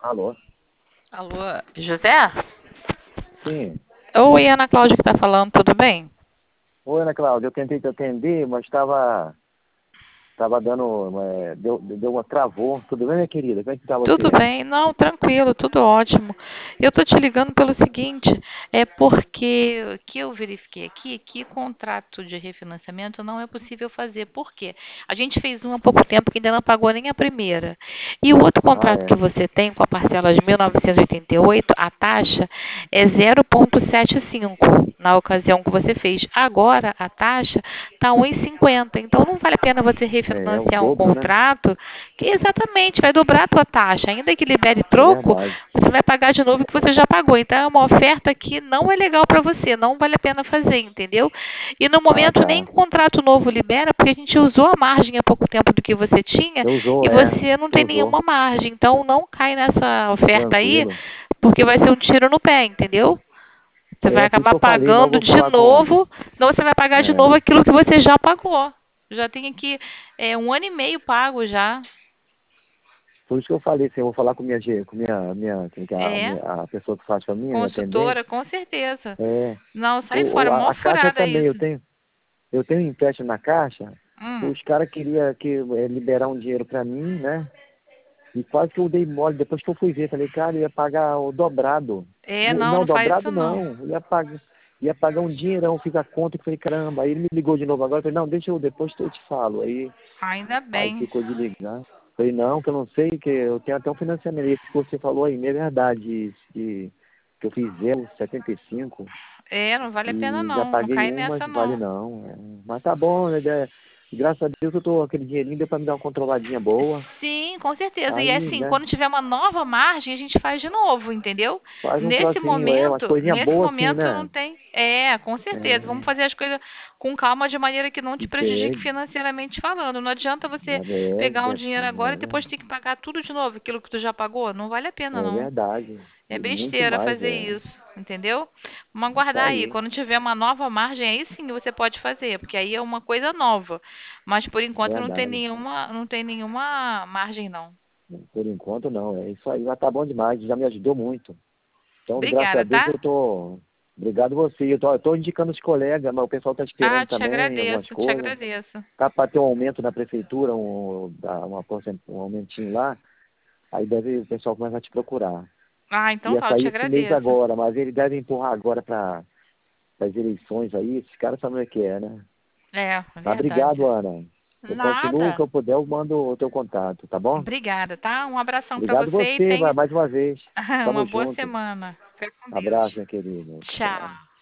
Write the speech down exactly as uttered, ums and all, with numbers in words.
Alô? Alô, José? Sim. Oi, Ana Cláudia que tá falando, tudo bem? Oi, Ana Cláudia, eu tentei te atender, mas estava tava dando, é, deu, deu uma travou. Tudo bem, minha querida? Como é que tá Tudo você? bem, não, tranquilo, tudo ótimo. Eu tô te ligando pelo seguinte, é porque o que eu verifiquei aqui, que contrato de refinanciamento não é possível fazer. Por quê? A gente fez um há pouco tempo que ainda não pagou nem a primeira. E o outro Ah, contrato que é. você tem com a parcela de mil novecentos e oitenta e oito, a taxa é zero vírgula setenta e cinco na ocasião que você fez. Agora a taxa está um vírgula cinquenta. Então não vale a pena você É, é o refinanciar um dobro, né? contrato que exatamente vai dobrar a tua taxa. Ainda que libere É troco, verdade. você vai pagar de novo o que você já pagou. Então é uma oferta que não é legal para você, não vale a pena fazer, entendeu? E no Ah, momento nem tá. contrato novo libera, porque a gente usou a margem há pouco tempo do que você tinha Você usou, e é. você não Você tem usou. nenhuma margem. Então não cai nessa oferta aí, Tranquilo. porque vai ser um tiro no pé, entendeu? Você vai É, por isso acabar que eu falei, mas eu pagando vou de falar com... novo, senão você vai pagar de novo É, aquilo que você já pagou. Já tem aqui é, um ano e meio pago já. por isso que eu falei, assim, eu vou falar com minha, ge- com minha, minha, com a, É, minha- a pessoa que faz pra mim, minha atendente. consultora, com certeza. É, Não, sai o, o- fora, a, mó a caixa furada também, eu isso. tenho, eu tenho um empréstimo na caixa, Hum. os caras queriam que, eh, liberar um dinheiro para mim, né? E quase que eu dei mole, depois que eu fui ver, falei, cara, eu ia pagar o dobrado. É, O- não, Não, não faz dobrado isso não. não, eu ia pagar, ia pagar um dinheirão, fiz a conta e falei, caramba, aí ele me ligou de novo agora, eu falei, não, deixa eu, depois eu te falo. Aí, Ainda aí bem. ficou de ligar. Falei, não, que eu não sei, que eu tenho até um financiamento. Isso que você falou aí, é verdade, que, que eu fiz zero vírgula setenta e cinco É, não vale a pena e já não. Não paguei cai um, mas nessa vale não. não. É. Mas tá bom, né? é, Graças a Deus eu tô, aquele dinheirinho deu pra me dar uma controladinha boa. Sim, com certeza. E Aí, assim, né, quando tiver uma nova margem, a gente faz de novo, entendeu? faz um Nesse trocinho, é, umas momento, coisinhas nesse boas assim, momento não né? tem. É, com certeza. Vamos É, fazer as coisas com calma, de maneira que não te prejudique sei, financeiramente falando. Não adianta você mas é, pegar um é, dinheiro agora e depois ter que pagar tudo de novo, aquilo que tu já pagou. Não vale a pena, é, é não. verdade. É E muito besteira mais, fazer é. isso, entendeu? Vamos Isso aguardar aí. aí, Quando tiver uma nova margem, aí sim você pode fazer, porque aí é uma coisa nova. Mas por enquanto não tem verdade. nenhuma, não tem nenhuma margem, não. Por enquanto não, é isso aí, mas tá bom demais, já me ajudou muito. Então, graças a Obrigada, Deus tá? eu tô. Obrigado você. Eu tô, eu tô indicando os colegas, mas o pessoal tá Ah, esperando te também algumas agradeço, te coisas. agradeço. Tá para ter um aumento na prefeitura, um, dá uma, porcent- um aumentinho lá, aí deve o pessoal começa a te procurar. Ah, então Ia tá, eu te sair esse mês agradeço. agora, mas ele deve empurrar agora para as eleições aí, esses caras sabem o que é, né? É, Mas verdade. obrigado, Ana. Eu continuo o que Nada. eu puder, eu mando o teu contato, tá bom? Obrigada, tá? Um abração pra Obrigado você e você, tenha mais uma vez. uma Tamo boa junto. semana. Fica com Deus. Abraço, minha querida. Tchau. Tchau.